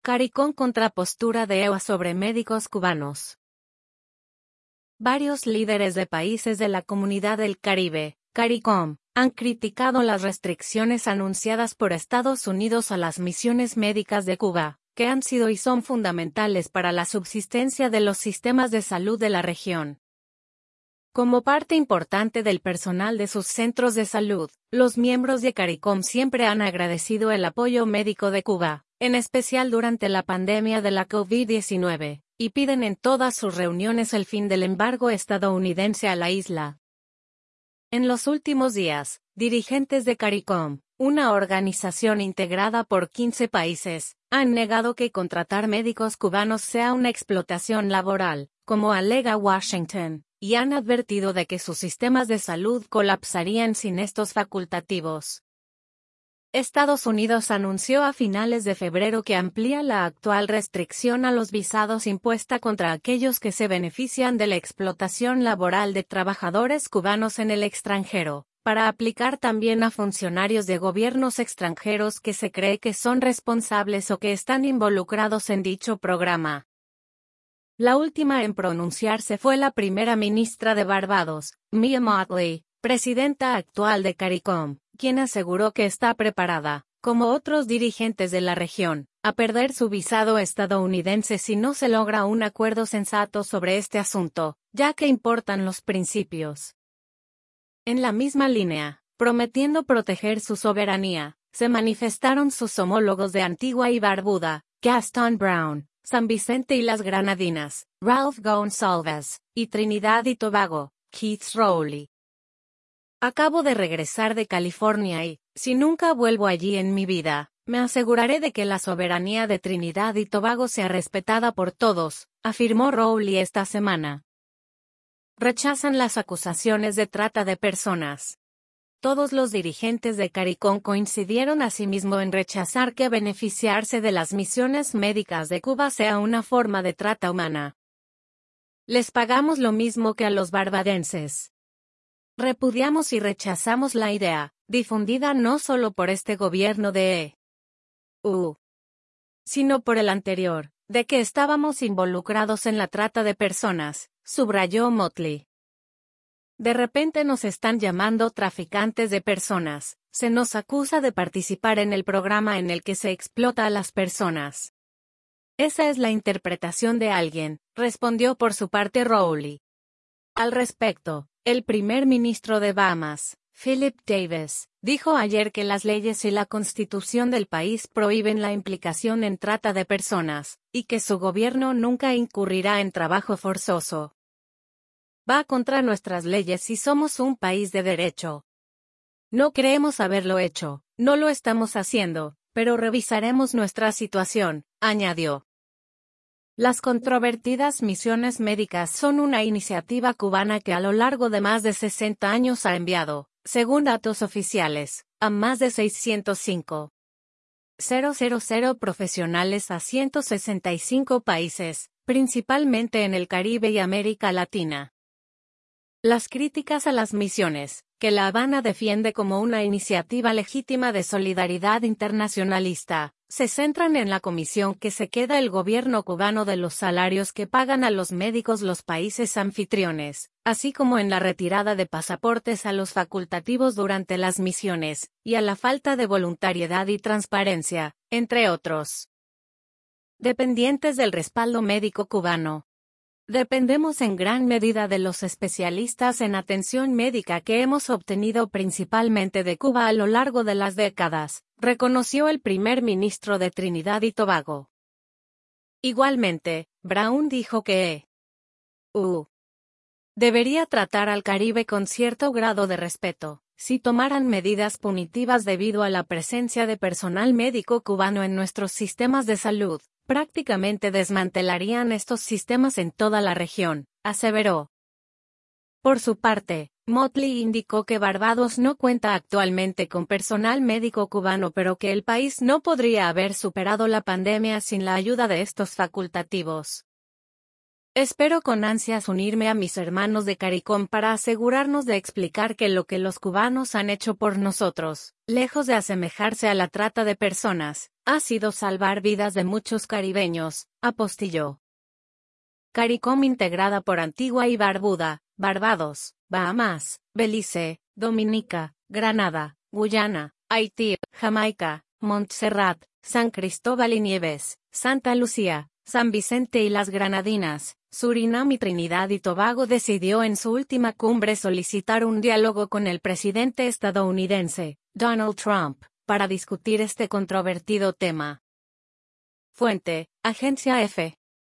CARICOM contra postura de EUA sobre médicos cubanos. Varios líderes de países de la Comunidad del Caribe, CARICOM, han criticado las restricciones anunciadas por Estados Unidos a las misiones médicas de Cuba, que han sido y son fundamentales para la subsistencia de los sistemas de salud de la región. Como parte importante del personal de sus centros de salud, los miembros de CARICOM siempre han agradecido el apoyo médico de Cuba, en especial durante la pandemia de la COVID-19, y piden en todas sus reuniones el fin del embargo estadounidense a la isla. En los últimos días, dirigentes de CARICOM, una organización integrada por 15 países, han negado que contratar médicos cubanos sea una explotación laboral, como alega Washington, y han advertido de que sus sistemas de salud colapsarían sin estos facultativos. Estados Unidos anunció a finales de febrero que amplía la actual restricción a los visados impuesta contra aquellos que se benefician de la explotación laboral de trabajadores cubanos en el extranjero, para aplicar también a funcionarios de gobiernos extranjeros que se cree que son responsables o que están involucrados en dicho programa. La última en pronunciarse fue la primera ministra de Barbados, Mia Mottley, presidenta actual de CARICOM, quien aseguró que está preparada, como otros dirigentes de la región, a perder su visado estadounidense si no se logra un acuerdo sensato sobre este asunto, ya que importan los principios. En la misma línea, prometiendo proteger su soberanía, se manifestaron sus homólogos de Antigua y Barbuda, Gaston Brown, San Vicente y las Granadinas, Ralph Gonsalves, y Trinidad y Tobago, Keith Rowley. Acabo de regresar de California y, si nunca vuelvo allí en mi vida, me aseguraré de que la soberanía de Trinidad y Tobago sea respetada por todos, afirmó Rowley esta semana. Rechazan las acusaciones de trata de personas. Todos los dirigentes de CARICOM coincidieron asimismo en rechazar que beneficiarse de las misiones médicas de Cuba sea una forma de trata humana. Les pagamos lo mismo que a los barbadenses. Repudiamos y rechazamos la idea, difundida no solo por este gobierno de EU, sino por el anterior, de que estábamos involucrados en la trata de personas, subrayó Mottley. De repente nos están llamando traficantes de personas, se nos acusa de participar en el programa en el que se explota a las personas. Esa es la interpretación de alguien, respondió por su parte Rowley. Al respecto, el primer ministro de Bahamas, Philip Davis, dijo ayer que las leyes y la constitución del país prohíben la implicación en trata de personas, y que su gobierno nunca incurrirá en trabajo forzoso. Va contra nuestras leyes y somos un país de derecho. No creemos haberlo hecho, no lo estamos haciendo, pero revisaremos nuestra situación, añadió. Las controvertidas misiones médicas son una iniciativa cubana que a lo largo de más de 60 años ha enviado, según datos oficiales, a más de 605,000 profesionales a 165 países, principalmente en el Caribe y América Latina. Las críticas a las misiones, que La Habana defiende como una iniciativa legítima de solidaridad internacionalista, se centran en la comisión que se queda el gobierno cubano de los salarios que pagan a los médicos los países anfitriones, así como en la retirada de pasaportes a los facultativos durante las misiones, y a la falta de voluntariedad y transparencia, entre otros. Dependientes del respaldo médico cubano. Dependemos en gran medida de los especialistas en atención médica que hemos obtenido principalmente de Cuba a lo largo de las décadas, reconoció el primer ministro de Trinidad y Tobago. Igualmente, Brown dijo que EU debería tratar al Caribe con cierto grado de respeto, si tomaran medidas punitivas debido a la presencia de personal médico cubano en nuestros sistemas de salud. Prácticamente desmantelarían estos sistemas en toda la región, aseveró. Por su parte, Mottley indicó que Barbados no cuenta actualmente con personal médico cubano, pero que el país no podría haber superado la pandemia sin la ayuda de estos facultativos. Espero con ansias unirme a mis hermanos de CARICOM para asegurarnos de explicar que lo que los cubanos han hecho por nosotros, lejos de asemejarse a la trata de personas, ha sido salvar vidas de muchos caribeños, apostilló. CARICOM integrada por Antigua y Barbuda, Barbados, Bahamas, Belice, Dominica, Granada, Guyana, Haití, Jamaica, Montserrat, San Cristóbal y Nieves, Santa Lucía, San Vicente y las Granadinas, Surinam y Trinidad y Tobago decidió en su última cumbre solicitar un diálogo con el presidente estadounidense, Donald Trump, para discutir este controvertido tema. Fuente, Agencia EFE.